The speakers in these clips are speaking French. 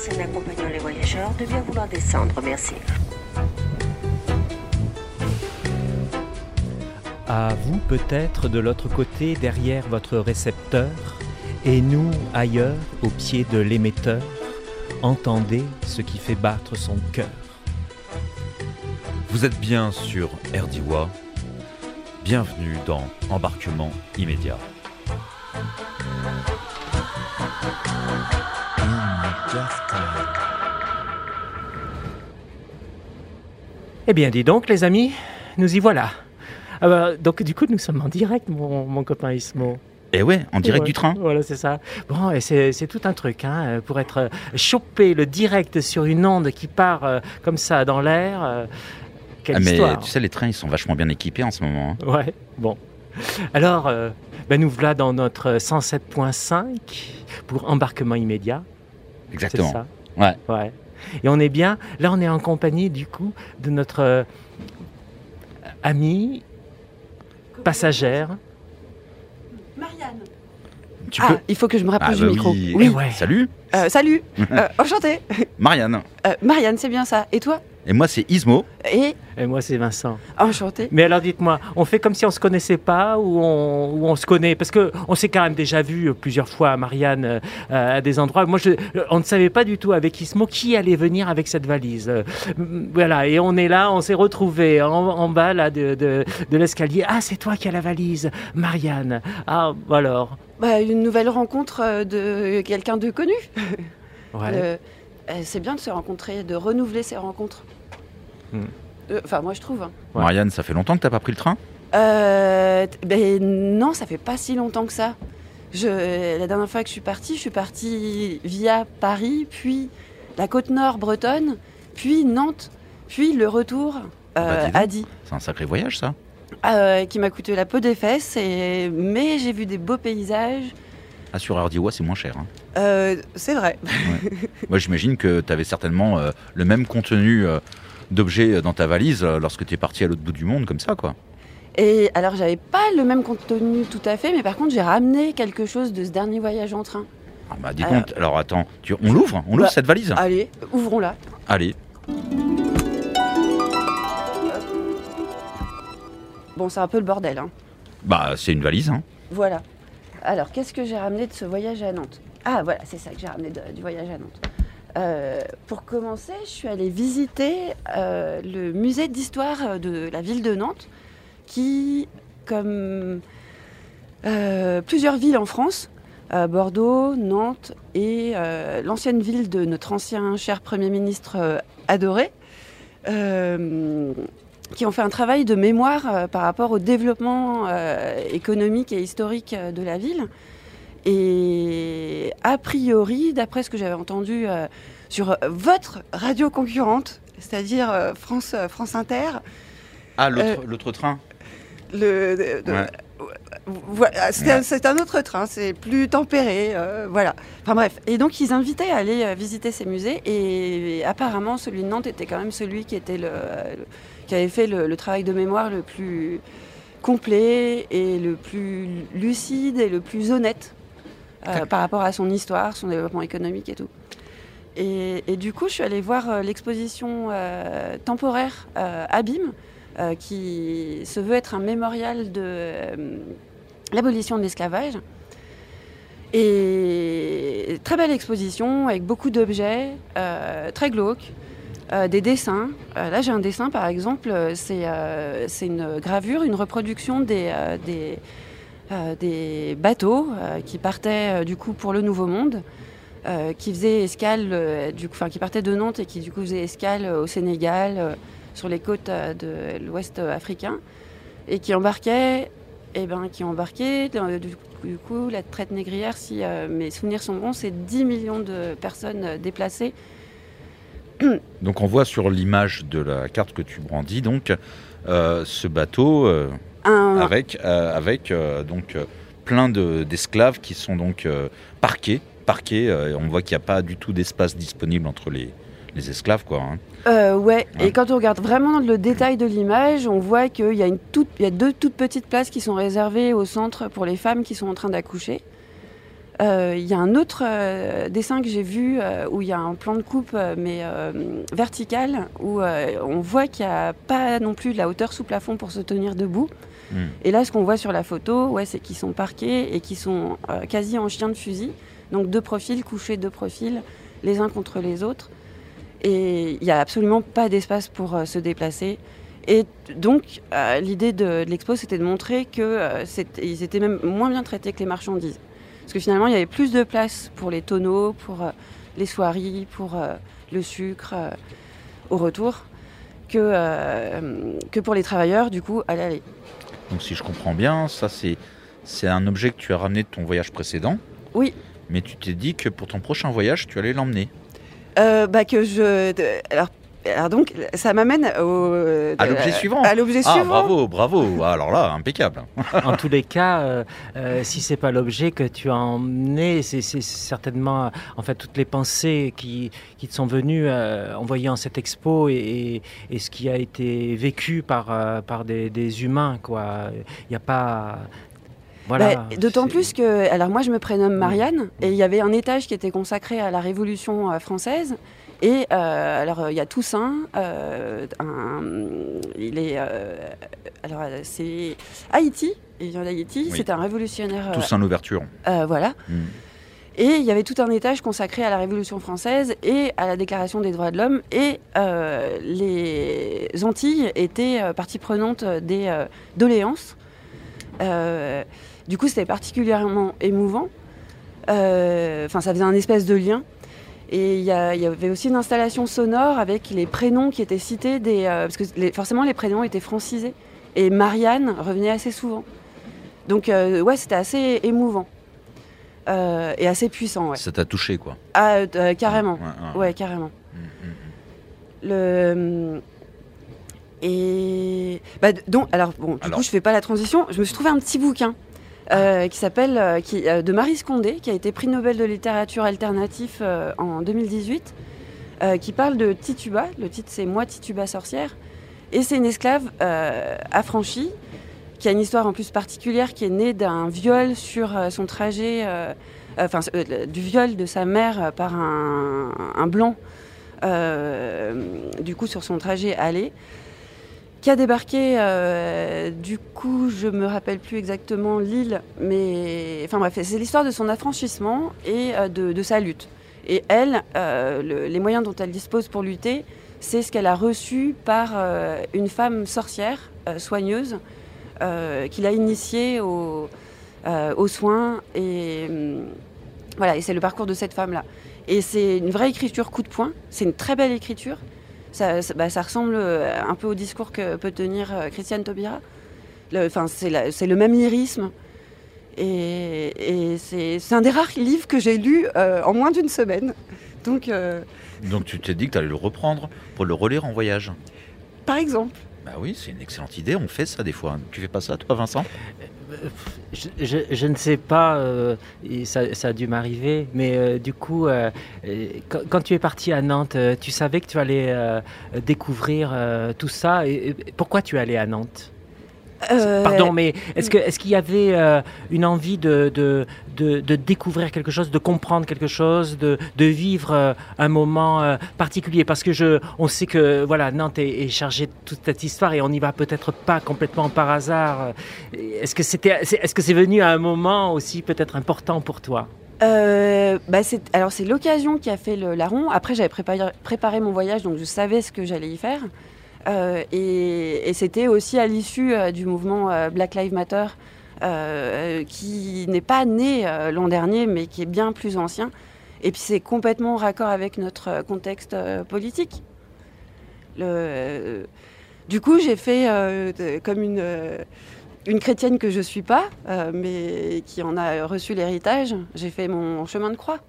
personnes accompagnant les voyageurs de bien vouloir descendre, merci. À vous peut-être de l'autre côté, derrière votre récepteur, et nous ailleurs, au pied de l'émetteur, entendez ce qui fait battre son cœur. Vous êtes bien sur RDIWA. Bienvenue dans Embarquement immédiat. Eh bien, dis donc, les amis, nous y voilà. Donc, du coup, nous sommes en direct, mon copain Ismo. Et ouais, en direct du train. Voilà, c'est ça. Bon, et c'est tout un truc, hein, pour être chopé le direct sur une onde qui part comme ça dans l'air. Quelle histoire. Mais tu sais, les trains, ils sont vachement bien équipés en ce moment. Hein. Ouais, bon. Alors, nous voilà dans notre 107.5 pour embarquement immédiat. Exactement. C'est ça. Ouais. Et on est bien, là on est en compagnie du coup de notre amie passagère. Marianne. Peux... il faut que je me rapproche du micro. Oui. Ouais. Salut. Salut. Enchantée. Marianne. Marianne, c'est bien ça. Et toi ? Et moi, c'est Ismo. Et moi, c'est Vincent. Enchanté. Mais alors, dites-moi, on fait comme si on ne se connaissait pas ou on se connaît ? Parce qu'on s'est quand même déjà vu plusieurs fois, Marianne, à des endroits. Moi, on ne savait pas du tout avec Ismo qui allait venir avec cette valise. Voilà, et on est là, on s'est retrouvés en bas là, de l'escalier. Ah, c'est toi qui as la valise, Marianne. Ah, alors. Une nouvelle rencontre de quelqu'un de connu. Ouais. C'est bien de se rencontrer, de renouveler ses rencontres. Moi, je trouve. Hein. Ouais. Marianne, ça fait longtemps que tu n'as pas pris le train ? Non, ça fait pas si longtemps que ça. La dernière fois que je suis partie via Paris, puis la côte nord bretonne, puis Nantes, puis le retour à Die. C'est un sacré voyage, ça. Qui m'a coûté la peau des fesses, mais j'ai vu des beaux paysages. Ah, sur RDIWA, c'est moins cher. Hein. C'est vrai. Ouais. Moi, j'imagine que tu avais certainement le même contenu d'objets dans ta valise lorsque tu es parti à l'autre bout du monde, comme ça, quoi. Et alors, j'avais pas le même contenu tout à fait, mais par contre, j'ai ramené quelque chose de ce dernier voyage en train. Ah bah, dis donc, alors attends, on l'ouvre cette valise ? Allez, ouvrons-la. Allez. Bon, c'est un peu le bordel, hein. Bah, c'est une valise, hein. Voilà. Alors, qu'est-ce que j'ai ramené de ce voyage à Nantes ? Ah, voilà, c'est ça que j'ai ramené du voyage à Nantes. Pour commencer, je suis allée visiter le musée d'histoire de la ville de Nantes, qui, comme plusieurs villes en France, Bordeaux, Nantes et l'ancienne ville de notre ancien cher Premier ministre adoré, qui ont fait un travail de mémoire par rapport au développement économique et historique de la ville. Et a priori, d'après ce que j'avais entendu sur votre radio concurrente, c'est-à-dire France Inter... Ah, l'autre train. C'est un autre train, c'est plus tempéré, voilà. Enfin bref, et donc ils invitaient à aller visiter ces musées, et apparemment celui de Nantes était quand même celui qui était qui avait fait le travail de mémoire le plus complet et le plus lucide et le plus honnête par rapport à son histoire, son développement économique et tout. Et du coup, je suis allée voir l'exposition temporaire Abîme, qui se veut être un mémorial de l'abolition de l'esclavage. Et très belle exposition avec beaucoup d'objets, très glauques, des dessins. Là, j'ai un dessin, par exemple, c'est une gravure, une reproduction des bateaux qui partaient du coup pour le Nouveau Monde, qui faisaient escale, qui partaient de Nantes et qui du coup faisaient escale au Sénégal, sur les côtes de l'Ouest africain, et qui embarquaient, du coup, la traite négrière, si mes souvenirs sont bons, c'est 10 millions de personnes déplacées. Donc on voit sur l'image de la carte que tu brandis, donc ce bateau avec donc plein d'esclaves qui sont donc parqués. On voit qu'il n'y a pas du tout d'espace disponible entre les esclaves, quoi. Hein. Ouais, et quand on regarde vraiment le détail de l'image, on voit qu'il y a deux toutes petites places qui sont réservées au centre pour les femmes qui sont en train d'accoucher. Il y a un autre dessin que j'ai vu où il y a un plan de coupe mais vertical où on voit qu'il n'y a pas non plus de la hauteur sous plafond pour se tenir debout. Et là, ce qu'on voit sur la photo, c'est qu'ils sont parqués et qu'ils sont quasi en chien de fusil. Donc 2 profils, couchés 2 profils, les uns contre les autres. Et il n'y a absolument pas d'espace pour se déplacer. Et donc, l'idée de l'expo, c'était de montrer qu'ils étaient même moins bien traités que les marchandises. Parce que finalement, il y avait plus de place pour les tonneaux, pour les soieries, pour le sucre au retour, que pour les travailleurs, du coup, à l'aller. Donc si je comprends bien, ça c'est un objet que tu as ramené de ton voyage précédent. Oui. Mais tu t'es dit que pour ton prochain voyage, tu allais l'emmener. Alors donc, ça m'amène à l'objet suivant. À l'objet suivant. Bravo. Alors là, impeccable. En tous les cas, si c'est pas l'objet que tu as emmené, c'est certainement en fait toutes les pensées qui te sont venues en voyant cette expo et ce qui a été vécu par des humains, quoi. Il n'y a pas. Voilà, d'autant plus que, alors moi je me prénomme Marianne et il y avait un étage qui était consacré à la Révolution française. Et alors il y a Toussaint, c'est Haïti, il vient d'Haïti, oui. C'était un révolutionnaire. Toussaint l'ouverture. Voilà. Et il y avait tout un étage consacré à la Révolution française et à la Déclaration des droits de l'homme. Et les Antilles étaient partie prenante des doléances. Du coup, c'était particulièrement émouvant. Ça faisait un espèce de lien. Et il y avait aussi une installation sonore avec les prénoms qui étaient cités, parce que forcément les prénoms étaient francisés. Et Marianne revenait assez souvent. Donc c'était assez émouvant. Et assez puissant. Ouais. Ça t'a touché, quoi. Carrément. Ouais, carrément. Du coup, je fais pas la transition. Je me suis trouvé un petit bouquin qui s'appelle de Marie Scondé, qui a été prix Nobel de littérature alternatif en 2018, qui parle de Tituba. Le titre, c'est Moi, Tituba sorcière. Et c'est une esclave affranchie, qui a une histoire en plus particulière, qui est née d'un viol sur son trajet, du viol de sa mère par un blanc, du coup, sur son trajet aller. Qui a débarqué, du coup, je me rappelle plus exactement l'île, mais enfin bref, c'est l'histoire de son affranchissement et de sa lutte. Et elle, les moyens dont elle dispose pour lutter, c'est ce qu'elle a reçu par une femme sorcière, soigneuse, qui l'a initiée aux soins. Et voilà, et c'est le parcours de cette femme-là. Et c'est une vraie écriture coup de poing, c'est une très belle écriture. Ça ressemble un peu au discours que peut tenir Christiane Taubira. C'est le même lyrisme. Et c'est un des rares livres que j'ai lu en moins d'une semaine. Donc tu t'es dit que tu allais le reprendre pour le relire en voyage. Par exemple. Bah oui, c'est une excellente idée. On fait ça des fois. Tu fais pas ça, toi, Vincent ? Je ne sais pas, ça a dû m'arriver, mais du coup, quand tu es parti à Nantes, tu savais que tu allais découvrir tout ça. Et pourquoi tu es allé à Nantes ? Pardon, mais est-ce qu'il y avait une envie de découvrir quelque chose, de comprendre quelque chose, de vivre un moment particulier ? Parce que on sait que Nantes est chargée de toute cette histoire et on n'y va peut-être pas complètement par hasard. Est-ce que c'est venu à un moment aussi peut-être important pour toi ? C'est l'occasion qui a fait le larron. Après, j'avais préparé mon voyage, donc je savais ce que j'allais y faire. Et c'était aussi à l'issue du mouvement Black Lives Matter, qui n'est pas né l'an dernier, mais qui est bien plus ancien. Et puis c'est complètement en raccord avec notre contexte politique. Du coup, j'ai fait comme une chrétienne que je ne suis pas, mais qui en a reçu l'héritage, j'ai fait mon chemin de croix.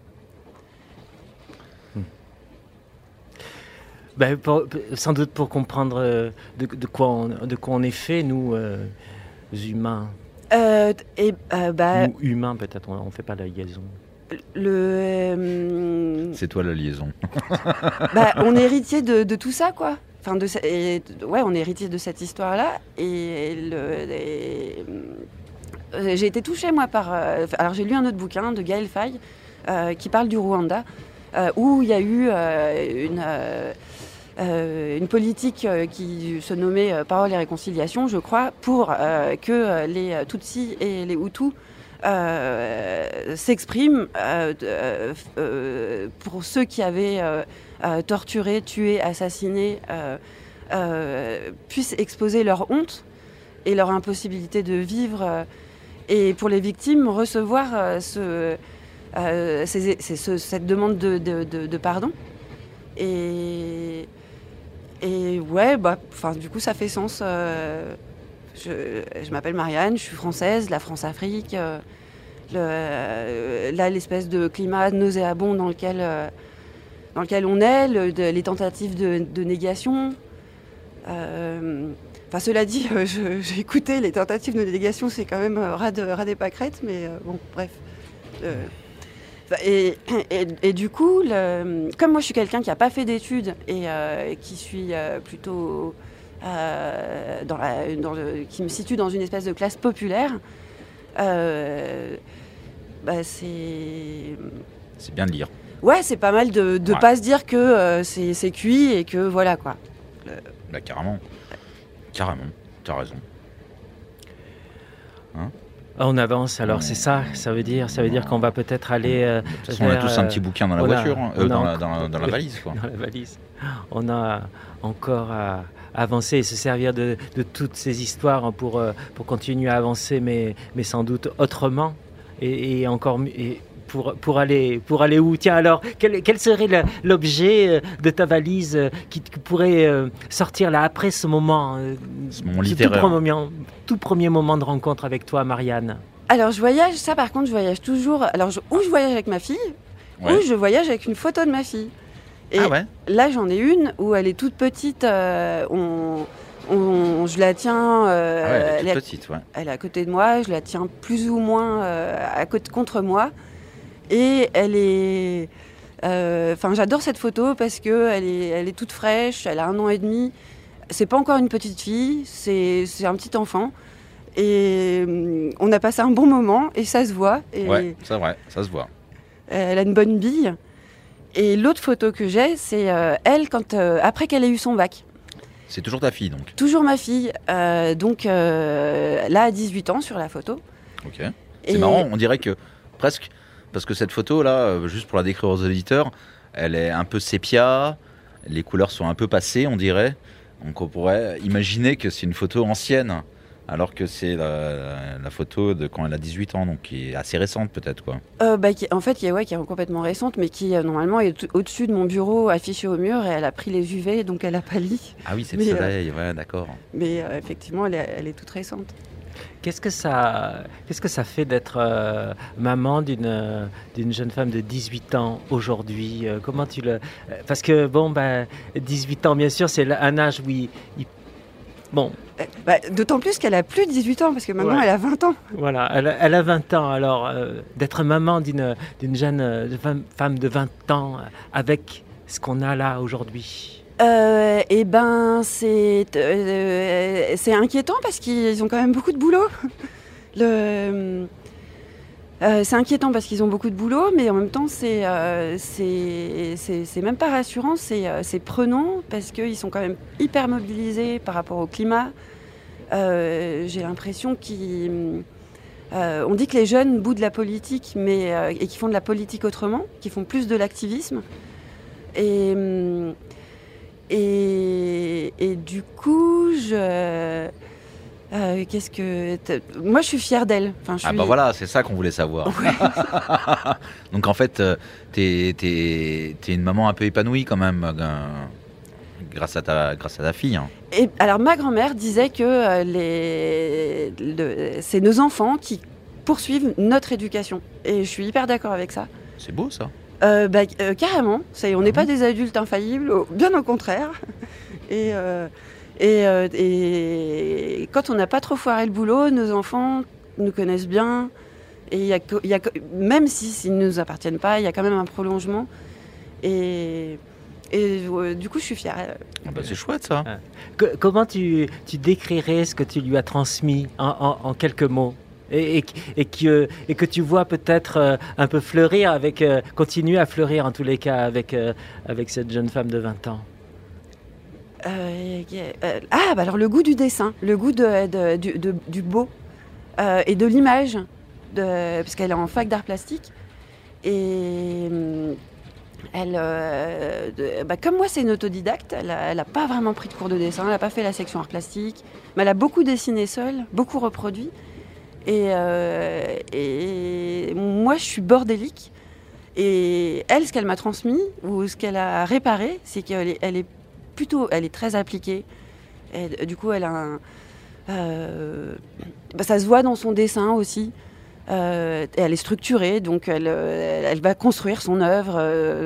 Sans doute pour comprendre de quoi on est fait, nous, humains. Nous, humains, peut-être, on ne fait pas la liaison. C'est toi la liaison. On est héritier de tout ça, quoi. Enfin, on est héritier de cette histoire-là. Et j'ai été touchée, moi, alors, j'ai lu un autre bouquin de Gaël Faye qui parle du Rwanda, où il y a eu une politique qui se nommait Parole et Réconciliation, je crois, pour que les Tutsis et les Hutus s'expriment pour ceux qui avaient torturé, tué, assassiné, puissent exposer leur honte et leur impossibilité de vivre, et pour les victimes recevoir cette demande de pardon. Et ouais, du coup ça fait sens. Je m'appelle Marianne, je suis française, la France-Afrique, là l'espèce de climat nauséabond dans lequel on est, les tentatives de négation. Cela dit, j'ai écouté les tentatives de négation, c'est quand même ras des pâquerettes, mais bon, bref. Et du coup, comme moi je suis quelqu'un qui n'a pas fait d'études et qui suis plutôt qui me situe dans une espèce de classe populaire, c'est bien de lire. Ouais, c'est pas mal de pas se dire que c'est cuit et que voilà quoi. Carrément. Carrément, t'as raison. Hein? On avance, alors c'est ça veut dire qu'on va peut-être aller. De toute façon, on a tous un petit bouquin dans la voiture, dans la valise. Quoi. Dans la valise. On a encore à avancer et se servir de toutes ces histoires pour continuer à avancer, mais sans doute autrement et encore mieux. Pour aller où? Tiens, alors, quel serait l'objet de ta valise qui pourrait sortir là après ce moment littéraire, tout premier moment de rencontre avec toi, Marianne? Alors, je voyage toujours. Alors, où je voyage avec ma fille, ou je voyage avec une photo de ma fille. Et là, j'en ai une où elle est toute petite. Je la tiens. Elle est toute petite, ouais. Elle est à côté de moi. Je la tiens plus ou moins contre moi. Et elle est. J'adore cette photo parce que elle est toute fraîche. Elle a 1 an et demi. C'est pas encore une petite fille. C'est un petit enfant. Et on a passé un bon moment et ça se voit. Ouais, c'est vrai, ça se voit. Elle a une bonne bille. Et l'autre photo que j'ai, c'est elle après qu'elle ait eu son bac. C'est toujours ta fille, donc? Toujours ma fille. Là, à 18 ans sur la photo. Ok. C'est marrant, on dirait que presque... Parce que cette photo-là, juste pour la décrire aux auditeurs, elle est un peu sépia, les couleurs sont un peu passées, on dirait. Donc on pourrait imaginer que c'est une photo ancienne, alors que c'est la photo de quand elle a 18 ans, donc qui est assez récente peut-être, quoi. Qui est complètement récente, mais qui normalement est au-dessus de mon bureau, affichée au mur, et elle a pris les UV, donc elle a pâli. Ah oui, c'est le soleil, ouais, d'accord. Mais effectivement, elle est toute récente. Qu'est-ce que ça fait d'être maman d'une jeune femme de 18 ans aujourd'hui? Comment tu le... Parce que 18 ans, bien sûr, c'est un âge où bon. D'autant plus qu'elle a plus de 18 ans, parce que maintenant elle a 20 ans. Voilà, elle a 20 ans. Alors, d'être maman d'une jeune femme de 20 ans avec ce qu'on a là aujourd'hui. C'est inquiétant parce qu'ils ont quand même beaucoup de boulot. C'est inquiétant parce qu'ils ont beaucoup de boulot, mais en même temps c'est même pas rassurant, c'est prenant parce qu'ils sont quand même hyper mobilisés par rapport au climat. J'ai l'impression on dit que les jeunes boudent la politique, et qui font de la politique autrement, qui font plus de l'activisme. Et du coup, moi, je suis fière d'elle. Voilà, c'est ça qu'on voulait savoir. Ouais. Donc en fait, t'es une maman un peu épanouie quand même, grâce à ta fille. Hein. Et alors ma grand-mère disait que c'est nos enfants qui poursuivent notre éducation. Et je suis hyper d'accord avec ça. C'est beau ça. Carrément, on n'est pas des adultes infaillibles, bien au contraire. Et quand on n'a pas trop foiré le boulot, nos enfants nous connaissent bien. Et même s'ils ne nous appartiennent pas, il y a quand même un prolongement. Et du coup, je suis fière. C'est chouette ça. Comment tu décrirais ce que tu lui as transmis en quelques mots? et que tu vois peut-être un peu fleurir, continuer à fleurir en tous les cas avec cette jeune femme de 20 ans. Alors le goût du dessin, le goût du beau et de l'image, parce qu'elle est en fac d'art plastique. Et comme moi, c'est une autodidacte. Elle n'a pas vraiment pris de cours de dessin, elle n'a pas fait la section art plastique, mais elle a beaucoup dessiné seule, beaucoup reproduit. Et moi, je suis bordélique. Et elle, ce qu'elle m'a transmis, ou ce qu'elle a réparé, c'est qu'elle est très appliquée. Et, du coup, elle a ça se voit dans son dessin aussi. Elle est structurée, donc elle va construire son œuvre.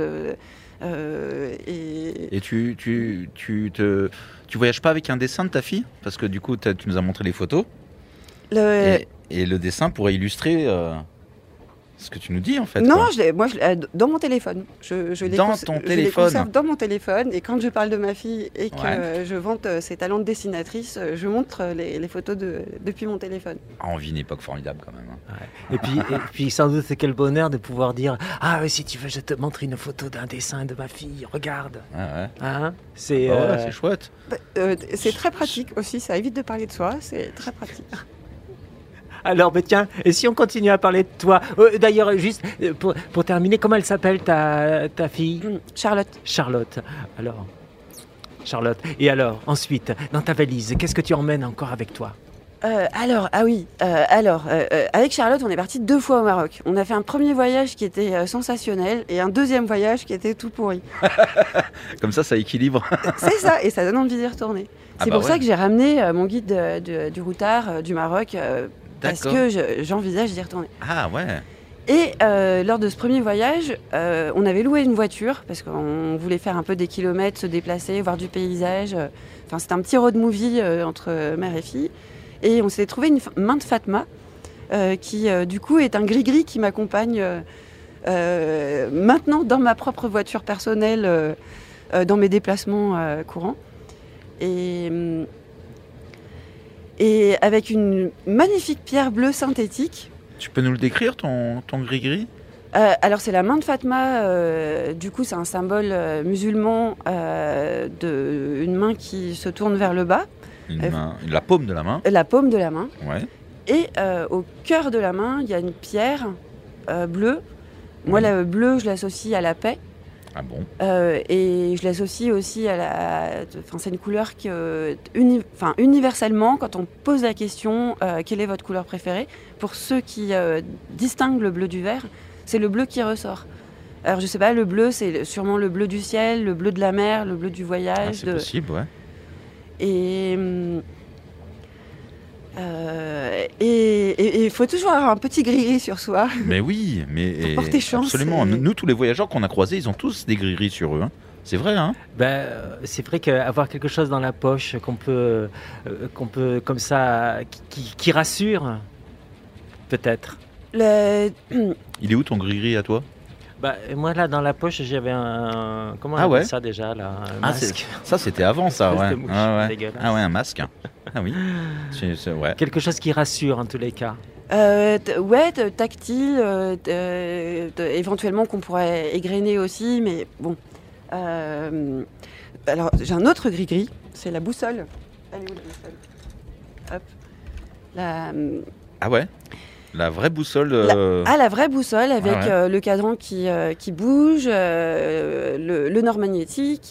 Et tu voyages pas avec un dessin de ta fille? Parce que du coup, tu nous as montré les photos. Et le dessin pourrait illustrer ce que tu nous dis en fait. Non, dans mon téléphone. Je les conserve dans mon téléphone, et quand je parle de ma fille et que je vante ses talents de dessinatrice, je montre les photos depuis mon téléphone. On vit une époque formidable quand même. Ouais. Et puis sans doute quel bonheur de pouvoir dire si tu veux je te montre une photo d'un dessin de ma fille, regarde. C'est chouette. C'est très pratique aussi, ça évite de parler de soi, c'est très pratique. Alors, tiens, et si on continue à parler de toi, d'ailleurs, juste pour terminer, comment elle s'appelle ta fille? Charlotte. Alors, Charlotte. Et alors, ensuite, dans ta valise, qu'est-ce que tu emmènes encore avec toi? Avec Charlotte, on est parti 2 fois au Maroc. On a fait un premier voyage qui était sensationnel et un deuxième voyage qui était tout pourri. Comme ça équilibre. C'est ça, et ça donne envie d'y retourner. C'est pour ça que j'ai ramené mon guide du routard du Maroc. Parce que j'envisage d'y retourner. Ah ouais. Et lors de ce premier voyage, on avait loué une voiture parce qu'on voulait faire un peu des kilomètres, se déplacer, voir du paysage. Enfin, c'était un petit road movie entre mère et fille. Et on s'est trouvé une main de Fatma qui, du coup, est un gris-gris qui m'accompagne maintenant dans ma propre voiture personnelle, dans mes déplacements courants. Et avec une magnifique pierre bleue synthétique. Tu peux nous le décrire, ton gris-gris? Alors c'est la main de Fatma, du coup c'est un symbole musulman d'une main qui se tourne vers le bas. La paume de la main. La paume de la main. Ouais. Et au cœur de la main, il y a une pierre bleue. Moi, le bleu, je l'associe à la paix. Ah bon? Et je l'associe aussi c'est une couleur universellement, quand on pose la question quelle est votre couleur préférée, pour ceux qui distinguent le bleu du vert, c'est le bleu qui ressort. Alors je sais pas, le bleu, c'est sûrement le bleu du ciel, le bleu de la mer, le bleu du voyage. C'est possible, ouais. Et il faut toujours avoir un petit gris-gris sur soi. Mais oui, mais porter chance. Absolument. Nous, tous les voyageurs qu'on a croisés, ils ont tous des gris-gris sur eux. Hein. C'est vrai, hein? C'est vrai qu'avoir quelque chose dans la poche qu'on peut comme ça, qui rassure, peut-être. Il est où ton gris-gris à toi? Moi, là, dans la poche, j'avais comment on appelle ça déjà là, un masque. Ça, c'était avant, ça, ouais. Un masque. Ah oui. Ouais. Quelque chose qui rassure, en tous les cas. Tactile, éventuellement qu'on pourrait égrener aussi, mais bon. Alors, j'ai un autre gris-gris, c'est la boussole. Elle est où, la boussole? Hop. Ah ouais? La vraie boussole. La vraie boussole avec le cadran qui bouge, le nord magnétique,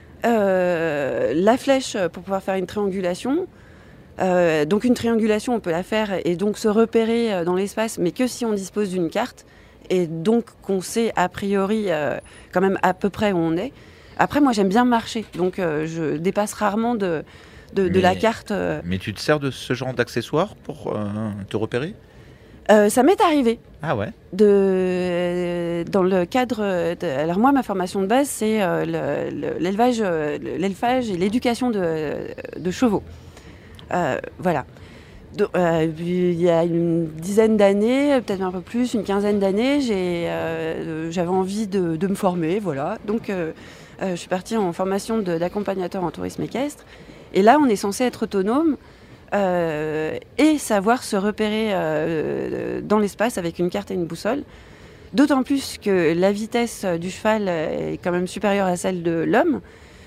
la flèche pour pouvoir faire une triangulation. Donc une triangulation, on peut la faire et donc se repérer dans l'espace, mais que si on dispose d'une carte, et donc qu'on sait a priori quand même à peu près où on est. Après, moi j'aime bien marcher, donc je dépasse rarement de la carte. Mais tu te sers de ce genre d'accessoires pour te repérer? Ça m'est arrivé. Ah ouais. Dans le cadre. Alors moi, ma formation de base, c'est l'élevage et l'éducation de chevaux. Voilà. Donc, il y a une dizaine d'années, peut-être un peu plus, une quinzaine d'années, j'avais envie de me former, voilà. Donc, je suis partie en formation d'accompagnateur en tourisme équestre. Et là, on est censé être autonome et savoir se repérer dans l'espace avec une carte et une boussole. D'autant plus que la vitesse du cheval est quand même supérieure à celle de l'homme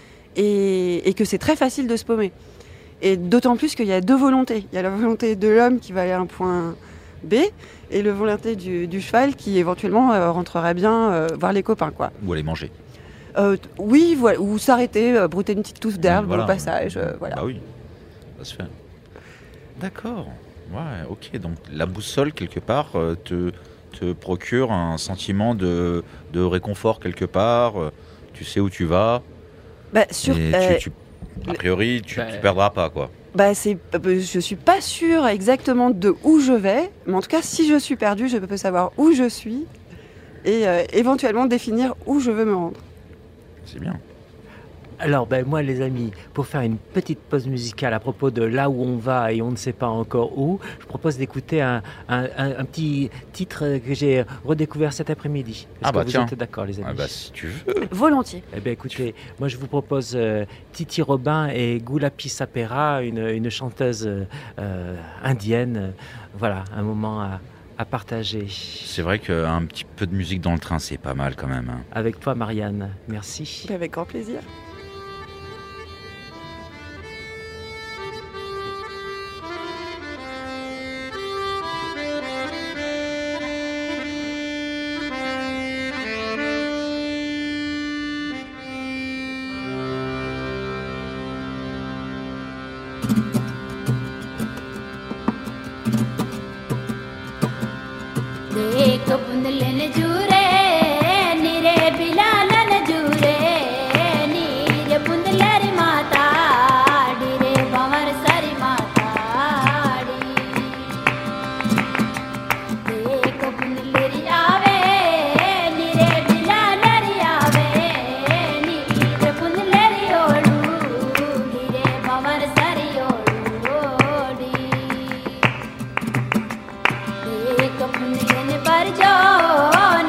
et que c'est très facile de se paumer. Et d'autant plus qu'il y a deux volontés. Il y a la volonté de l'homme qui va aller à un point B et la volonté du cheval qui éventuellement rentrerait bien voir les copains, quoi. Ou aller manger. Oui, voilà. Ou s'arrêter, brouter une petite touffe d'herbe voilà. au passage. Voilà. Bah oui, ça se fait. D'accord. Ouais, ok. Donc la boussole, quelque part, te procure un sentiment de réconfort quelque part. Tu sais où tu vas. Bah, A priori, tu perdras pas, quoi. Bah, je suis pas sûre exactement de où je vais, mais en tout cas, si je suis perdue, je peux savoir où je suis et éventuellement définir où je veux me rendre. C'est bien. Alors, moi, les amis, pour faire une petite pause musicale à propos de là où on va et on ne sait pas encore où, je propose d'écouter un petit titre que j'ai redécouvert cet après-midi. Est-ce que vous êtes d'accord, les amis? Si tu veux. Volontiers. Eh bien, écoutez, moi, je vous propose Titi Robin et Gulapi Sapera, une chanteuse indienne. Voilà, un moment à partager. C'est vrai qu'un petit peu de musique dans le train, c'est pas mal quand même. Hein. Avec toi, Marianne. Merci. Avec grand plaisir. पर जो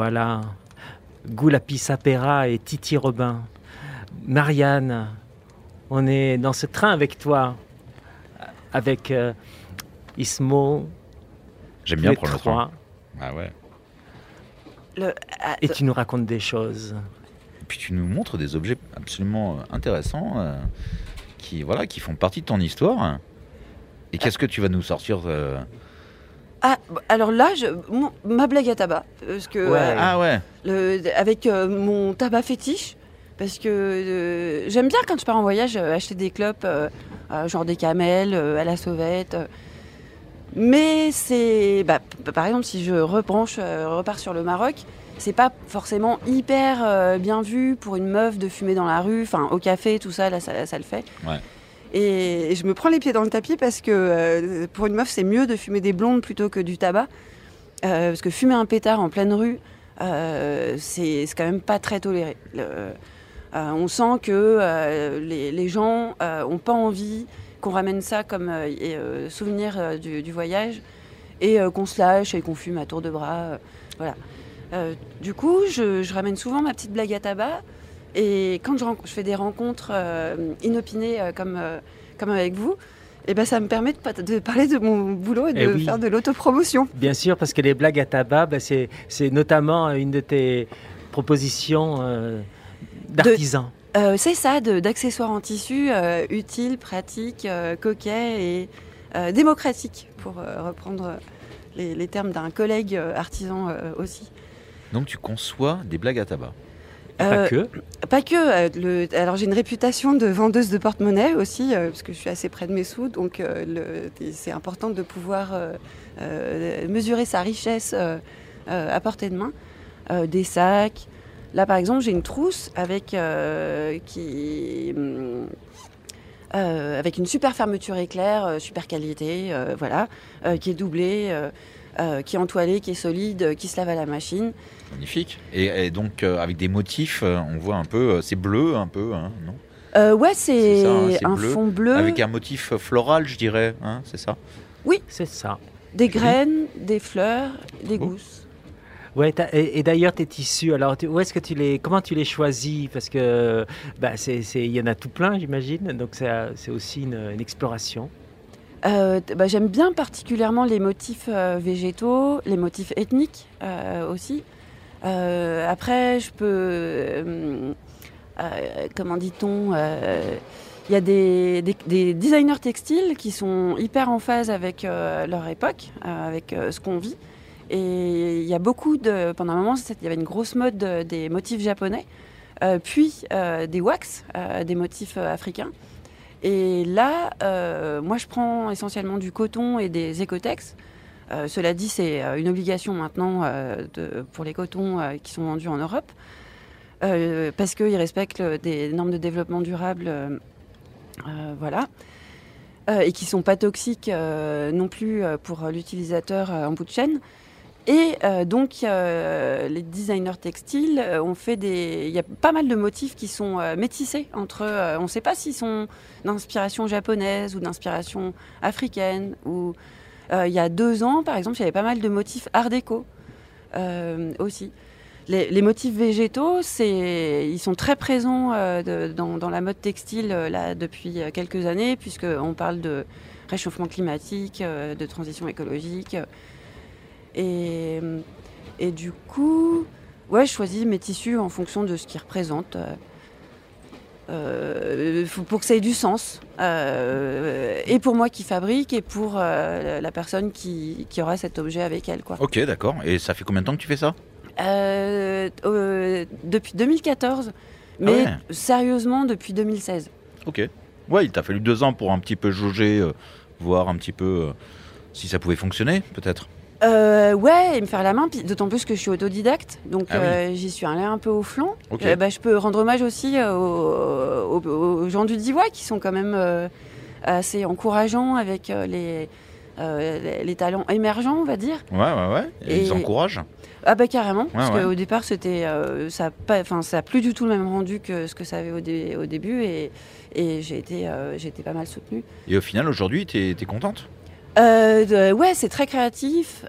voilà. Goulapi Sapera et Titi Robin. Marianne, on est dans ce train avec toi, avec Ismo. J'aime bien prendre le train. Ah ouais. Et tu nous racontes des choses. Et puis tu nous montres des objets absolument intéressants qui font partie de ton histoire. Et qu'est-ce que tu vas nous sortir alors là, ma blague à tabac. Parce que, avec mon tabac fétiche. Parce que j'aime bien quand je pars en voyage acheter des clopes, genre des Camel, à la sauvette. Mais c'est... par exemple, si je repars sur le Maroc, c'est pas forcément hyper bien vu pour une meuf de fumer dans la rue, au café, tout ça, là, ça le fait. Ouais. Et je me prends les pieds dans le tapis parce que pour une meuf, c'est mieux de fumer des blondes plutôt que du tabac. Parce que fumer un pétard en pleine rue, c'est quand même pas très toléré. On sent que les gens n'ont pas envie qu'on ramène ça comme souvenir du voyage et qu'on se lâche et qu'on fume à tour de bras. Voilà. Du coup, je ramène souvent ma petite blague à tabac. Et quand je fais des rencontres inopinées comme avec vous, ça me permet de parler de mon boulot et de faire de l'autopromotion. Bien sûr, parce que les blagues à tabac, c'est notamment une de tes propositions d'artisan. C'est ça, d'accessoires en tissu utiles, pratiques, coquets et démocratiques, pour reprendre les termes d'un collègue artisan aussi. Donc tu conçois des blagues à tabac? Pas que. Alors j'ai une réputation de vendeuse de porte-monnaie aussi, parce que je suis assez près de mes sous, donc c'est important de pouvoir mesurer sa richesse à portée de main. Des sacs. Là par exemple j'ai une trousse avec une super fermeture éclair, super qualité, qui est doublée. Qui est entoilé, qui est solide, qui se lave à la machine. Magnifique. Et donc avec des motifs, on voit un peu, c'est bleu un peu, hein, non? C'est un bleu, fond bleu. avec un motif floral, je dirais, hein, c'est ça? Oui, c'est ça. Des graines, des fleurs, des gousses. Ouais, et d'ailleurs tes tissus, alors comment tu les choisis? Parce que il y en a tout plein, j'imagine, donc c'est aussi une exploration. J'aime bien particulièrement les motifs végétaux, les motifs ethniques aussi. Après, je peux... comment dit-on il y a des designers textiles qui sont hyper en phase avec leur époque, avec ce qu'on vit. Et il y a pendant un moment, il y avait une grosse mode des motifs japonais, puis des wax, des motifs africains. Et là, moi, je prends essentiellement du coton et des écotex. Cela dit, c'est une obligation maintenant pour les cotons qui sont vendus en Europe, parce qu'ils respectent des normes de développement durable, et qui ne sont pas toxiques non plus pour l'utilisateur en bout de chaîne. Et donc, les designers textiles ont fait il y a pas mal de motifs qui sont métissés entre eux. On ne sait pas s'ils sont d'inspiration japonaise ou d'inspiration africaine. Ou il y a 2 ans, par exemple, il y avait pas mal de motifs art déco aussi. Les motifs végétaux, ils sont très présents dans la mode textile là, depuis quelques années, puisqu'on parle de réchauffement climatique, de transition écologique. Et du coup, je choisis mes tissus en fonction de ce qu'ils représentent, pour que ça ait du sens, et pour moi qui fabrique, et pour la personne qui aura cet objet avec elle, quoi. Ok, d'accord. Et ça fait combien de temps que tu fais ça? Depuis 2014, mais sérieusement depuis 2016. Ok. Ouais, il t'a fallu 2 ans pour un petit peu jauger, voir un petit peu si ça pouvait fonctionner, peut-être. Et me faire la main, d'autant plus que je suis autodidacte, donc j'y suis allée un peu au flanc. Okay. Je peux rendre hommage aussi aux gens du Divois qui sont quand même assez encourageants avec les talents émergents, on va dire. Ouais. Et ils encouragent? Carrément, parce qu'au départ, c'était, ça a plus du tout le même rendu que ce que ça avait au début, et j'ai été pas mal soutenue. Et au final, aujourd'hui, t'es contente? Ouais, c'est très créatif.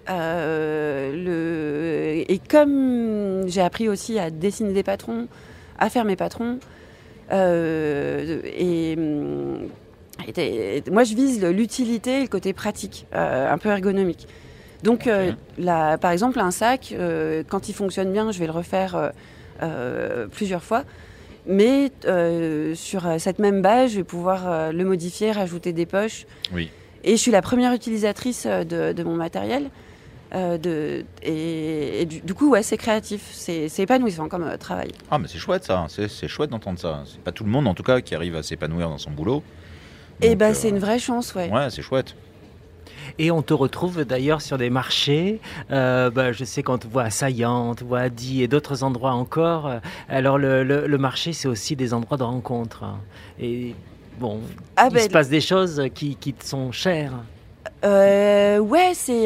Et comme j'ai appris aussi à dessiner des patrons, à faire mes patrons, moi je vise l'utilité et le côté pratique, un peu ergonomique. Donc par exemple, un sac, quand il fonctionne bien, je vais le refaire plusieurs fois. Mais sur cette même base, je vais pouvoir le modifier, rajouter des poches. Oui. Et je suis la première utilisatrice de mon matériel. Du coup, ouais, c'est créatif, c'est épanouissant comme travail. Ah, mais c'est chouette ça, c'est chouette d'entendre ça. C'est pas tout le monde en tout cas qui arrive à s'épanouir dans son boulot. Et c'est une vraie chance, ouais. Ouais, c'est chouette. Et on te retrouve d'ailleurs sur des marchés. Je sais qu'on te voit à Saillant, on te voit à Die et d'autres endroits encore. Alors le marché, c'est aussi des endroits de rencontre. Et bon, il se passe des choses qui te sont chères. Ouais, c'est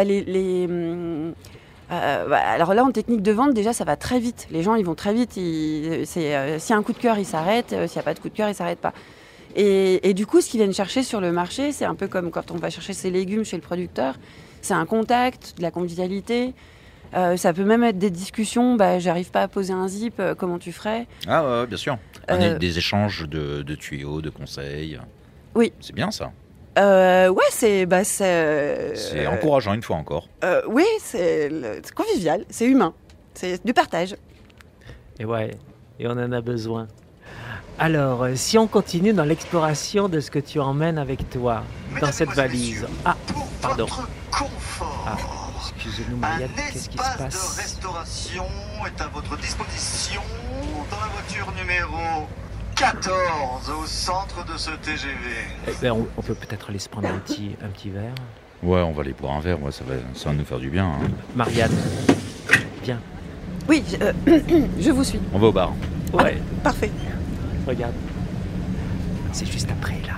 alors là, en technique de vente, déjà, ça va très vite. Les gens, ils vont très vite. S'il y a un coup de cœur, ils s'arrêtent. S'il n'y a pas de coup de cœur, ils s'arrêtent pas. Et du coup, ce qu'ils viennent chercher sur le marché, c'est un peu comme quand on va chercher ses légumes chez le producteur. C'est un contact, de la convivialité. Ça peut même être des discussions. J'arrive pas à poser un zip, comment tu ferais ? Ah ouais, bien sûr. Des échanges de tuyaux, de conseils. Oui. C'est bien ça. Ouais, c'est encourageant une fois encore. Oui, c'est convivial, c'est humain, c'est du partage. Et ouais, et on en a besoin. Alors, si on continue dans l'exploration de ce que tu emmènes avec toi dans cette valise. Ah, pardon. Ah, excusez-nous, Marianne, qu'est-ce qui se passe ? Un espace de restauration est à votre disposition dans la voiture numéro 14 au centre de ce TGV. On peut peut-être aller se prendre un petit verre. Ouais, on va aller boire un verre, ça va nous faire du bien. Hein. Marianne, viens. Oui, je vous suis. On va au bar. Ouais. Parfait. Regarde. C'est juste après, là.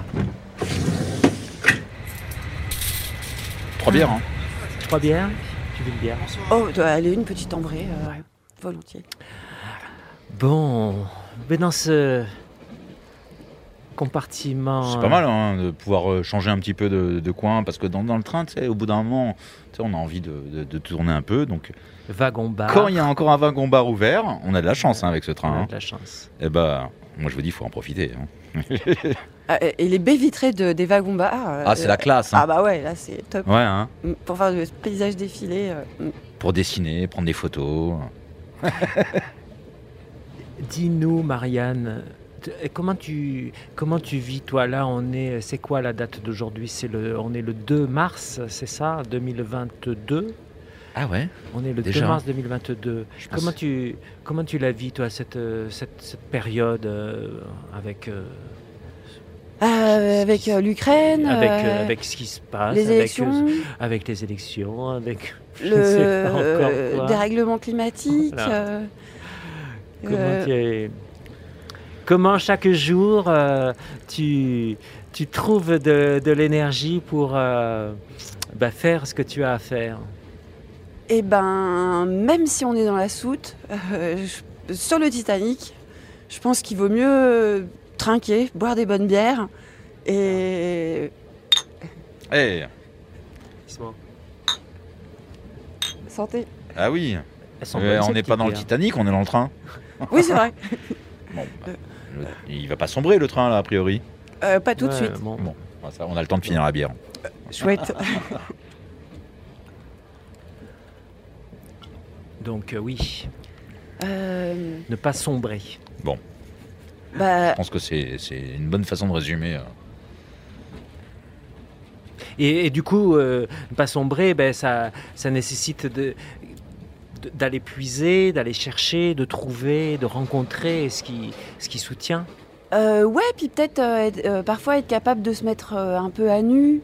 3 bières, hein. 3 bières ? Tu veux une bière ? Oh, allez, une petite ambrée, volontiers. Bon, mais dans ce compartiment... C'est pas mal de pouvoir changer un petit peu de coin, parce que dans le train, au bout d'un moment, on a envie de tourner un peu. Donc, wagon-bar. Quand il y a encore un wagon-bar ouvert, on a de la chance avec ce train. On a de la chance. Et moi je vous dis, il faut en profiter. Hein. Et les baies vitrées des wagons-bars... c'est la classe. Hein. Ah bah ouais, là c'est top. Ouais, hein. Pour faire du paysage défilé. Pour dessiner, prendre des photos. Dis-nous, Marianne, comment tu vis, toi, là, c'est quoi la date d'aujourd'hui ? On est le 2 mars, c'est ça, 2022 ? Ah ouais. On est le déjà 2 mars 2022. Comment tu la vis, toi, cette période avec l'Ukraine, avec ce qui se passe, les élections, avec les élections, avec le dérèglement climatique. Voilà. Comment chaque jour tu trouves de l'énergie pour faire ce que tu as à faire ? Eh ben, même si on est dans la soute, sur le Titanic, je pense qu'il vaut mieux trinquer, boire des bonnes bières et... Hey. Santé. Ah oui. On n'est pas dans le Titanic, on est dans le train. Oui, c'est vrai. Bon, il va pas sombrer le train là, a priori. Pas tout de suite. Bon, ça, on a le temps de finir la bière. Chouette. Donc oui. Ne pas sombrer. Bon. Je pense que c'est une bonne façon de résumer. Et du coup, ne pas sombrer, ça nécessite d'aller puiser, d'aller chercher, de trouver, de rencontrer ce qui soutient. Ouais, puis peut-être parfois être capable de se mettre un peu à nu,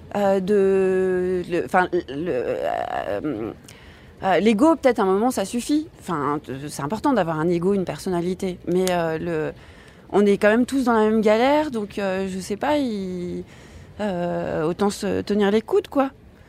l'ego, peut-être à un moment, ça suffit. Enfin, c'est important d'avoir un ego, une personnalité. Mais on est quand même tous dans la même galère, donc je sais pas, autant se tenir les coudes, quoi.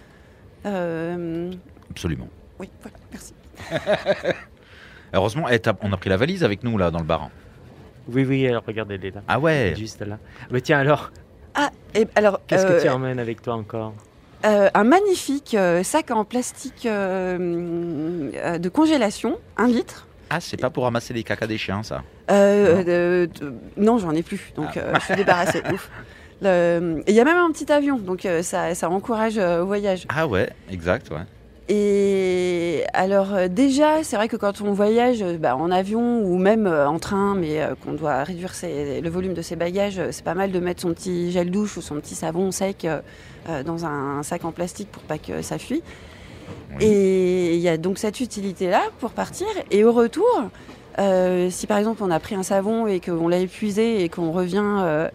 Absolument. Oui, voilà, merci. Heureusement, on a pris la valise avec nous, là, dans le bar. Oui, alors regardez, elle est là. Ah ouais. Juste là. Mais tiens, alors... Ah, et alors... Qu'est-ce que tu emmènes avec toi encore ? Un magnifique sac en plastique de congélation, 1 litre. Ah, c'est pas pour ramasser les caca des chiens, ça? Non, j'en ai plus, donc je suis débarrassée. Ouf. Il y a même un petit avion, donc ça encourage au voyage. Ah ouais, exact, ouais. Et alors déjà, c'est vrai que quand on voyage en avion ou même en train, mais qu'on doit réduire le volume de ses bagages, c'est pas mal de mettre son petit gel douche ou son petit savon sec dans un sac en plastique pour pas que ça fuit. Oui. Et il y a donc cette utilité-là pour partir. Et au retour, si par exemple on a pris un savon et qu'on l'a épuisé et qu'on revient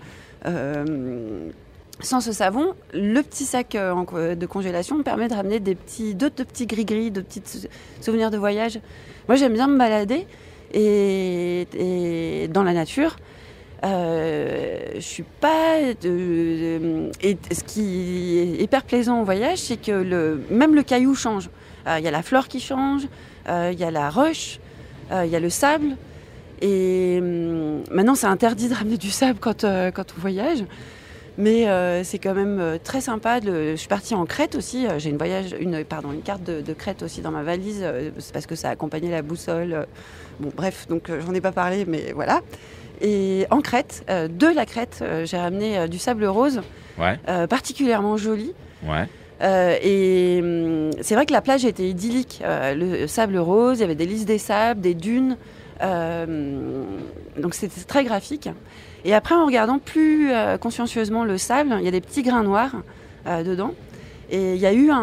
sans ce savon, le petit sac de congélation permet de ramener d'autres petits gris-gris, de petits souvenirs de voyage. Moi, j'aime bien me balader et dans la nature. Je suis pas... et ce qui est hyper plaisant au voyage, c'est que même le caillou change. Il y a la flore qui change, il y a la roche, il y a le sable. Et maintenant, c'est interdit de ramener du sable quand on voyage. Mais c'est quand même très sympa. Je suis partie en Crète aussi. J'ai une carte de Crète aussi dans ma valise. C'est parce que ça accompagnait la boussole. Bon, bref, donc j'en ai pas parlé, mais voilà. Et en Crète, de la Crète, j'ai ramené du sable rose, ouais. Particulièrement joli. Ouais. Et c'est vrai que la plage était idyllique. Le sable rose, il y avait des lys des sables, des dunes. Donc c'était très graphique. Et après, en regardant plus consciencieusement le sable, il y a des petits grains noirs dedans. Et il y a eu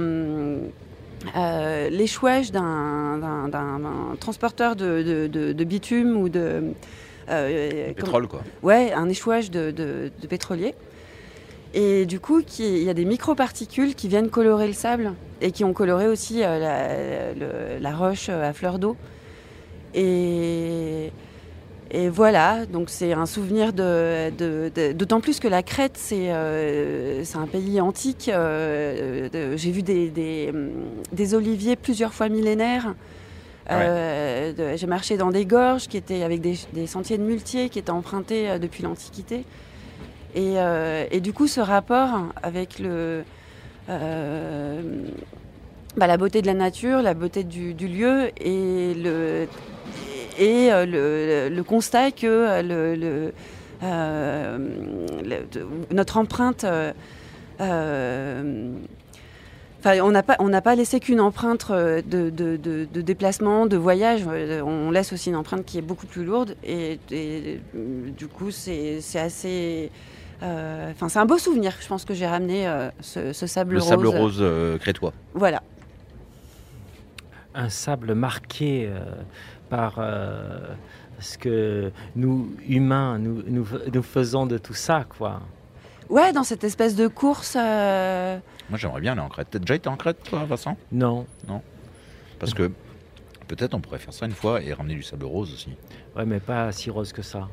l'échouage d'un transporteur de bitume ou de pétrole, quoi. Ouais, un échouage de pétrolier. Et du coup, il y a des microparticules qui viennent colorer le sable et qui ont coloré aussi la roche à fleur d'eau. Et voilà, donc c'est un souvenir d'autant plus que la Crète, c'est un pays antique. J'ai vu des oliviers plusieurs fois millénaires. Ouais. J'ai marché dans des gorges qui étaient avec des sentiers de muletiers qui étaient empruntés depuis l'Antiquité. Et du coup, ce rapport avec la beauté de la nature, la beauté du lieu et le constat que notre empreinte, on n'a pas laissé qu'une empreinte de déplacement, de voyage. On laisse aussi une empreinte qui est beaucoup plus lourde. Et du coup, c'est assez... c'est un beau souvenir, je pense, que j'ai ramené ce sable rose. Le sable rose crétois. Voilà. Un sable marqué par ce que nous, humains, nous faisons de tout ça, quoi. Ouais, dans cette espèce de course... Moi, j'aimerais bien aller en Crète. T'as déjà été en Crète, toi, Vincent? Non. Non. Parce que peut-être on pourrait faire ça une fois et ramener du sable rose aussi. Ouais, mais pas si rose que ça.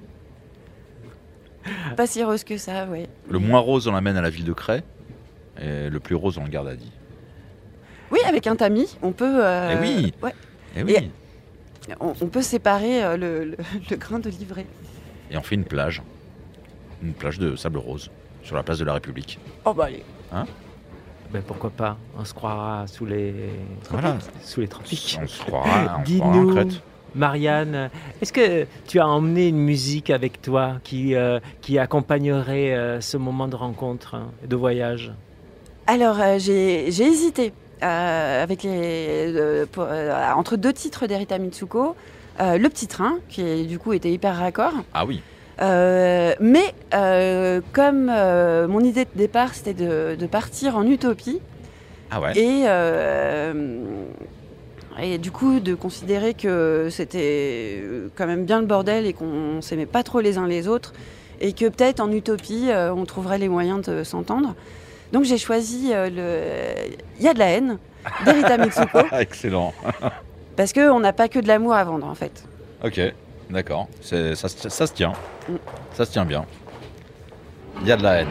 Pas si rose que ça, oui. Le moins rose, on l'amène à la ville de Cray, et le plus rose, on le garde à Die. Oui, avec un tamis, on peut... Eh oui. Ouais. Eh oui. On peut séparer le grain de l'ivraie. Et on fait une plage de sable rose, sur la place de la République. Oh bah allez. Hein? Ben pourquoi pas? On se croira sous les tropiques. On se croira en Dis-nous, Crète. Marianne, est-ce que tu as emmené une musique avec toi qui accompagnerait ce moment de rencontre, de voyage? Alors, j'ai hésité entre 2 titres d'Erita Mitsuko. Le Petit Train, qui du coup était hyper raccord. Ah oui. Mais comme mon idée de départ, c'était de partir en utopie. Ah ouais. Et du coup, de considérer que c'était quand même bien le bordel et qu'on ne s'aimait pas trop les uns les autres et que peut-être en utopie, on trouverait les moyens de s'entendre. Donc j'ai choisi Il y a de la haine d'Erita Mitsuko. Excellent. Parce qu'on n'a pas que de l'amour à vendre, en fait. Ok, d'accord. Ça se tient. Ça se tient bien. Il y a de la haine.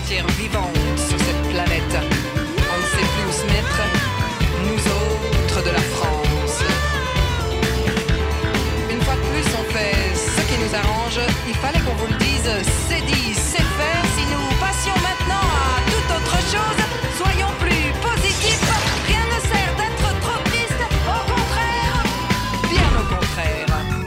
matière vivante sur cette planète. On ne sait plus où se mettre, nous autres de la France. Une fois de plus, on fait ce qui nous arrange. Il fallait qu'on vous le dise, c'est dit, c'est fait. Si nous passions maintenant à toute autre chose, soyons plus positifs. Rien ne sert d'être trop triste, au contraire, bien au contraire.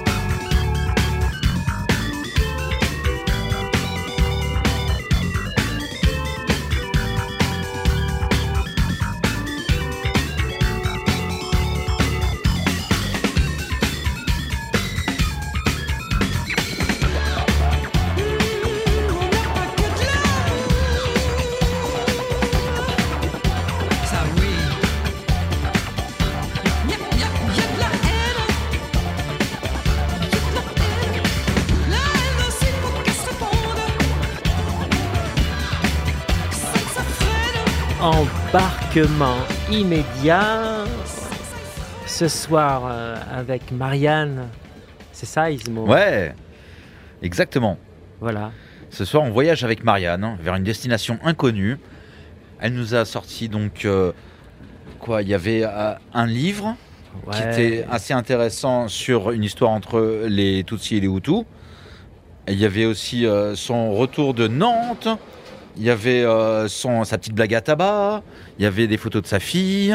Embarquement immédiat ce soir avec Marianne. C'est ça, Ismo? Ouais, exactement. Voilà. Ce soir, on voyage avec Marianne vers une destination inconnue. Elle nous a sorti donc il y avait un livre qui était assez intéressant sur une histoire entre les Tutsis et les Hutus. Et il y avait aussi son retour de Nantes. Il y avait sa petite blague à tabac, il y avait des photos de sa fille.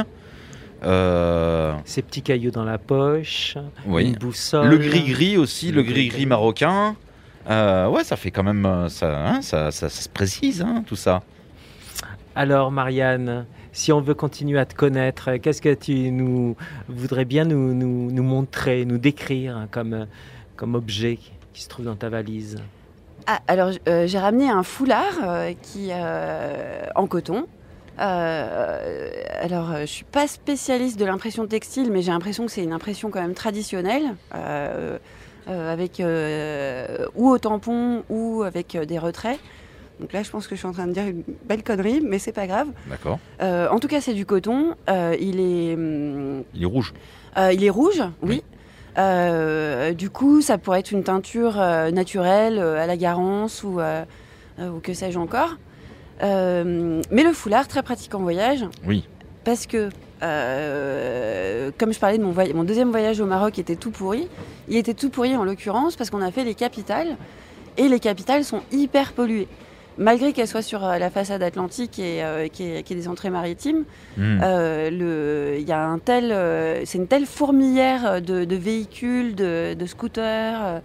Ses petits cailloux dans la poche, oui. Une boussole. Le gris-gris aussi, le gris-gris marocain. Ça fait quand même... Ça se précise, tout ça. Alors, Marianne, si on veut continuer à te connaître, qu'est-ce que tu voudrais bien nous montrer, nous décrire comme objet qui se trouve dans ta valise? Alors, j'ai ramené un foulard en coton. Alors, je ne suis pas spécialiste de l'impression textile, mais j'ai l'impression que c'est une impression quand même traditionnelle, avec ou au tampon ou avec des retraits. Donc là, je pense que je suis en train de dire une belle connerie, mais c'est pas grave. D'accord. En tout cas, c'est du coton. Il est rouge. Il est rouge, oui. Du coup, ça pourrait être une teinture naturelle à la Garance ou que sais-je encore. Mais le foulard, très pratique en voyage. Oui. Parce que, comme je parlais de mon deuxième voyage au Maroc était tout pourri, il était tout pourri en l'occurrence parce qu'on a fait les capitales et les capitales sont hyper polluées. Malgré qu'elles soient sur la façade atlantique et qu'il y ait des entrées maritimes, y a c'est une telle fourmilière de véhicules, de scooters,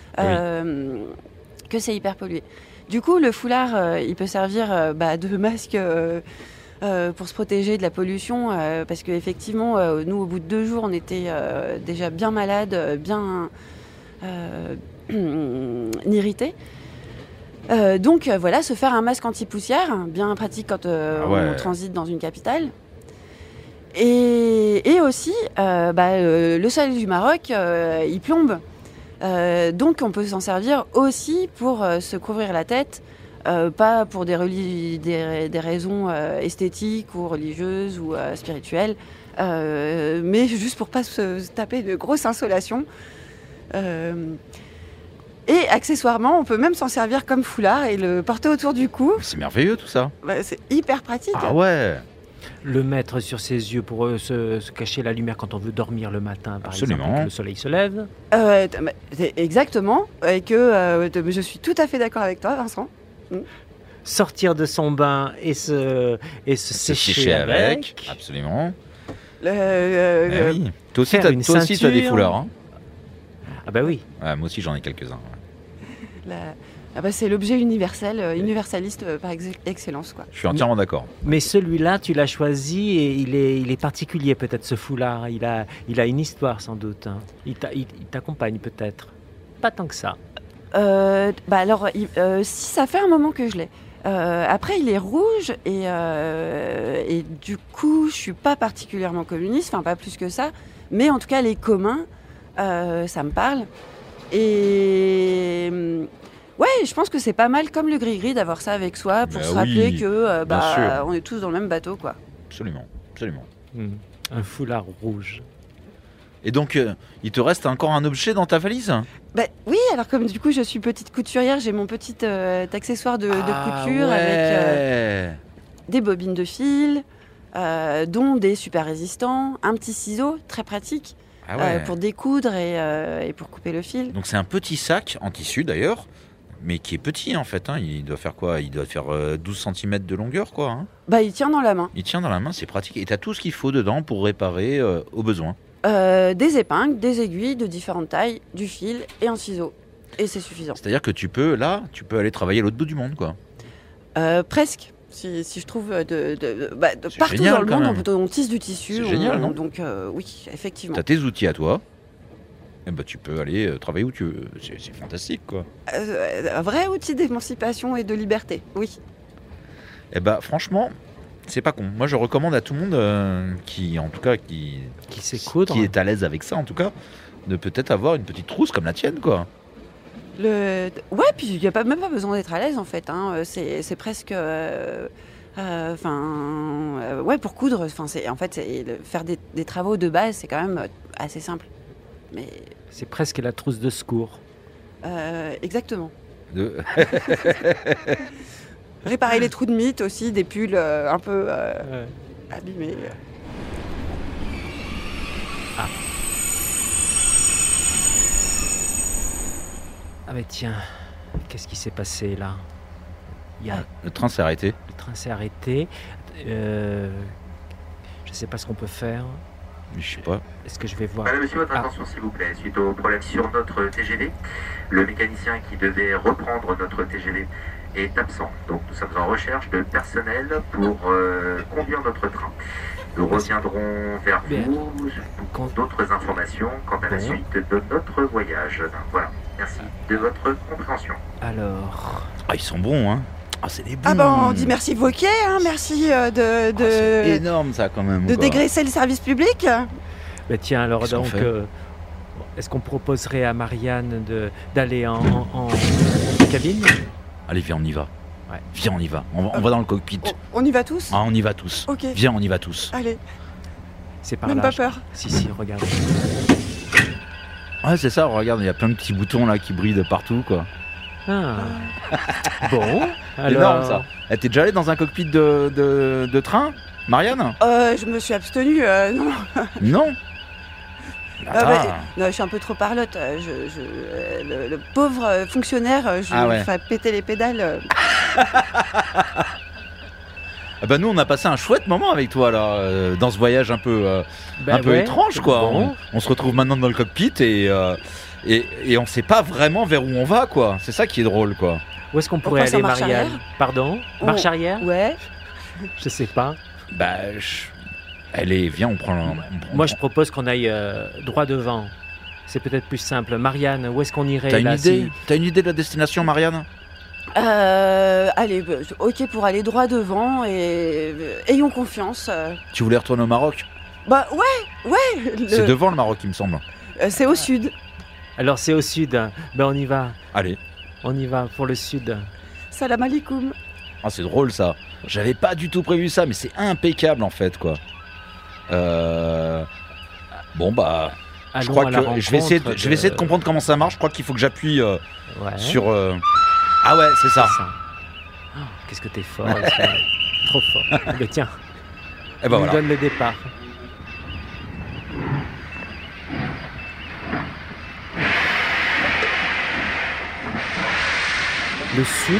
que c'est hyper pollué. Du coup, le foulard, il peut servir de masque pour se protéger de la pollution, parce qu'effectivement, nous, au bout de 2 jours, on était déjà bien malades, bien irrités. Donc voilà, se faire un masque anti-poussière, bien pratique quand on transite dans une capitale. Et aussi, le soleil du Maroc, il plombe. Donc on peut s'en servir aussi pour se couvrir la tête, pas pour des raisons esthétiques ou religieuses ou spirituelles, mais juste pour pas se taper de grosses insolations. Et accessoirement, on peut même s'en servir comme foulard et le porter autour du cou. C'est merveilleux tout ça. C'est hyper pratique. Ah ouais. Le mettre sur ses yeux pour se cacher la lumière quand on veut dormir le matin, par exemple, quand le soleil se lève. Exactement. Et que je suis tout à fait d'accord avec toi, Vincent. Sortir de son bain et se sécher avec. Absolument. Oui. Toi aussi, tu as des foulards. Hein. Ah bah oui. Ouais, moi aussi, j'en ai quelques-uns. Ouais. C'est l'objet universel, universaliste par excellence, quoi. Je suis entièrement d'accord. Mais celui-là, tu l'as choisi et il est particulier peut-être, ce foulard. Il a une histoire sans doute. Hein. Il t'accompagne peut-être. Pas tant que ça. Si ça fait un moment que je l'ai. Après, il est rouge et du coup, je suis pas particulièrement communiste, enfin pas plus que ça. Mais en tout cas, les communs, ça me parle. Et je pense que c'est pas mal comme le gris-gris d'avoir ça avec soi pour se rappeler que on est tous dans le même bateau, quoi. Absolument, absolument. Un foulard rouge. Et donc, il te reste encore un objet dans ta valise ? Bah, oui, alors comme du coup je suis petite couturière, j'ai mon petit accessoire de couture avec des bobines de fil, dont des super résistants, un petit ciseau très pratique pour découdre et pour couper le fil. Donc c'est un petit sac en tissu d'ailleurs, mais qui est petit en fait. Hein. Il doit faire quoi ? Il doit faire 12 cm de longueur quoi. Hein. Bah, il tient dans la main. Il tient dans la main, c'est pratique. Et tu as tout ce qu'il faut dedans pour réparer au besoin. Des épingles, des aiguilles de différentes tailles, du fil et un ciseau. Et c'est suffisant. C'est-à-dire que tu peux aller travailler à l'autre bout du monde quoi. Presque. Si je trouve partout génial, dans le monde, même. on tisse du tissu. C'est génial, non ? Donc oui, effectivement. Tu as tes outils à toi. Et bah, tu peux aller travailler où tu veux. C'est fantastique quoi. Un vrai outil d'émancipation et de liberté, oui. Et bah franchement, c'est pas con. Moi je recommande à tout le monde qui sait coudre, qui est à l'aise avec ça en tout cas, de peut-être avoir une petite trousse comme la tienne quoi. Ouais, puis il n'y a même pas besoin d'être à l'aise en fait. Hein. C'est presque. Pour coudre, faire des travaux de base, c'est quand même assez simple. Mais... C'est presque la trousse de secours. Exactement. Réparer les trous de mythe aussi, des pulls un peu abîmés. Ah mais tiens, qu'est-ce qui s'est passé là ? Le train s'est arrêté. Le train s'est arrêté. Je sais pas ce qu'on peut faire. Je sais pas. Est-ce que je vais voir ? Madame, monsieur, votre attention s'il vous plaît. Suite au problème sur notre TGV, le mécanicien qui devait reprendre notre TGV est absent. Donc nous sommes en recherche de personnel pour conduire notre train. Nous reviendrons vers vous pour d'autres informations quant à la suite de notre voyage. Voilà, merci de votre compréhension. Alors... Ah, ils sont bons, hein. Ah, c'est des bons. Ah ben, on dit merci Wauquiez, hein. Merci c'est énorme ça quand même. De dégraisser le service public. Mais tiens, alors Qu'est-ce donc, qu'on fait est-ce qu'on proposerait à Marianne d'aller en cabine ? Allez, viens, on y va. Ouais. Viens, on y va. On va dans le cockpit. On y va tous ? Ah, on y va tous. Ok. Viens, on y va tous. Allez, C'est par même là. pas peur. Si, regarde. Ouais, c'est ça. Regarde, il y a plein de petits boutons là qui brillent de partout, quoi. Ah. Bon, alors... Énorme ça. T'es déjà allé dans un cockpit de train, Marianne ? Je me suis abstenue, non. Non. Non, je suis un peu trop parlotte. Le pauvre fonctionnaire, lui fais péter les pédales. Ah bah nous, on a passé un chouette moment avec toi là, dans ce voyage un peu étrange, quoi. Bon. On se retrouve maintenant dans le cockpit et on sait pas vraiment vers où on va, quoi. C'est ça qui est drôle, quoi. Où est-ce qu'on pourrait aller, marche Marianne ? arrière. Pardon ? Marche arrière ? Ouais. Je sais pas. Bah, allez, viens, on prend. Moi, je propose qu'on aille droit devant. C'est peut-être plus simple. Marianne, où est-ce qu'on irait T'as une là, idée ? T'as une idée de la destination, Marianne ? Allez, ok pour aller droit devant et ayons confiance. Tu voulais retourner au Maroc ? Bah ouais. C'est devant le Maroc, il me semble. C'est au sud. Alors, c'est au sud. Ben, on y va. Allez. On y va pour le sud. Salam alaikum. Ah, c'est drôle ça. J'avais pas du tout prévu ça, mais c'est impeccable en fait, quoi. Bon bah, je crois que je vais essayer de comprendre comment ça marche. Je crois qu'il faut que j'appuie sur. Ah ouais, c'est ça. Oh, qu'est-ce que t'es fort, trop fort. Mais tiens, et ben on voilà. donne le départ. Le sud,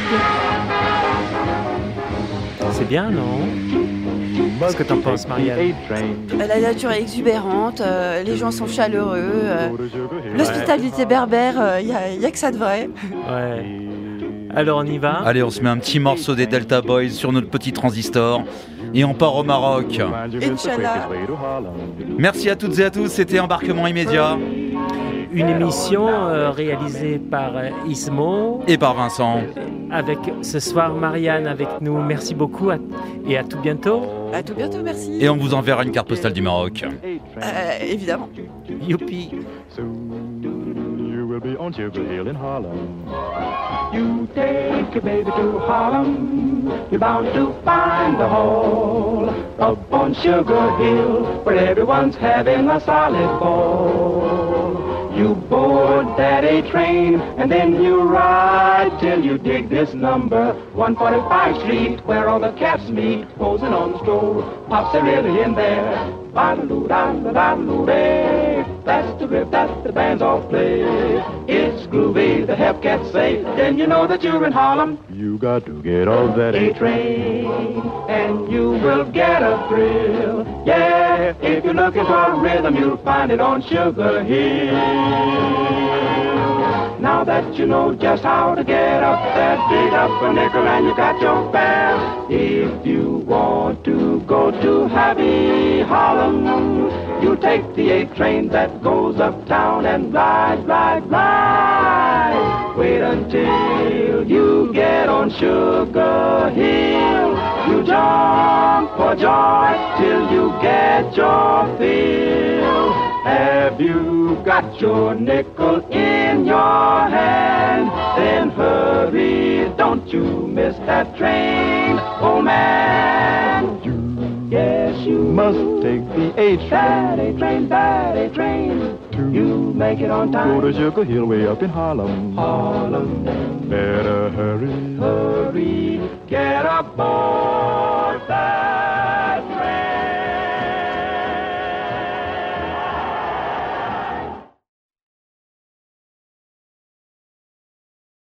c'est bien, non ? Qu'est-ce que t'en penses, Marianne ? La nature est exubérante, les gens sont chaleureux, l'hospitalité berbère, il y a que ça de vrai. Ouais. Alors on y va ? Allez, on se met un petit morceau des Delta Boys sur notre petit transistor et on part au Maroc. Inch'Allah. Merci à toutes et à tous, c'était Embarquement immédiat. Une émission réalisée par Ismo. Et par Vincent. Avec ce soir Marianne avec nous. Merci beaucoup et à tout bientôt. À tout bientôt, merci. Et on vous enverra une carte postale du Maroc. Évidemment. Youpi. Soon you will be on Sugar Hill in Harlem. You take your baby to Harlem, you're bound to find the hall up on Sugar Hill, where everyone's having a solid ball. You board that A train, and then you ride till you dig this number, 145 Street, where all the cats meet, posing on the stroll. Pops are really in there. Ba-da-loo-da-da-da-loo-day. That's the riff that the bands all play. It's groovy, the hep cats say. Then you know that you're in Harlem. You got to get on that A train, and you will get a thrill. Yeah, if you're looking for a rhythm, you'll find it on Sugar Hill. Now that you know just how to get up that dig up a nickel and you got your fare, if you want to go to happy Harlem, you take the A train that goes uptown and ride. Wait until you get on Sugar Hill. You jump for joy till you get your fill. Have you got your nickel in your hand? Then hurry, don't you miss that train, oh man. Yes, you must take the A train. That A train. You make it on time. Go to Sugar Hill way up in Harlem. Better hurry, get aboard.